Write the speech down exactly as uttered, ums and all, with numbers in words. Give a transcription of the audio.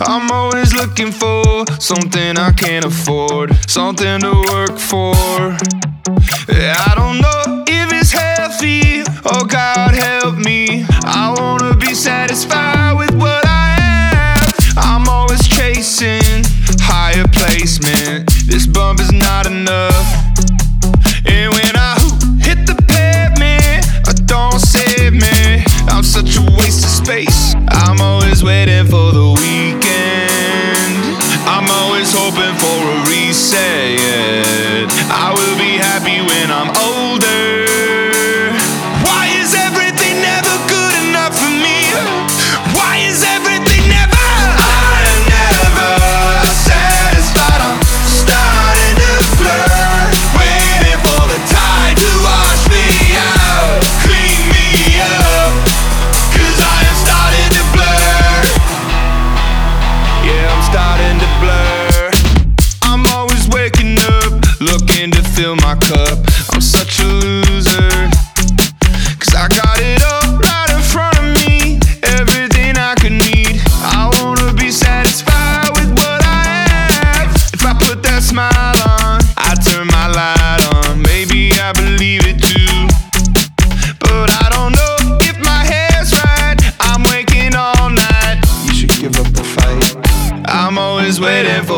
I'm always looking for something I can't afford, something to work for. Yeah, I don't know if it's healthy, oh God help me. I wanna be satisfied with what I have. I'm always chasing higher placement. This bump is not enough. And when I hit the pavement, I don't save me. I'm such a waste of space. I'm always waiting for the weekend. I'm always hoping for a reset, yeah. I will be happy when I'm older. Why is everything never good enough for me? Why is everything never? I am never satisfied. I'm starting to blur, waiting for the tide to wash me out, clean me up, 'cause I am starting to blur. Yeah, I'm starting to blur. I'm always waking up, looking to fill my cup. I'm such a loser, 'cause I got it all right in front of me, everything I could need. I wanna be satisfied with what I have. If I put that smile on, I turn my light on. Maybe I believe it too, but I don't know if my hair's right. I'm waking all night. You should give up the fight. I'm always waiting for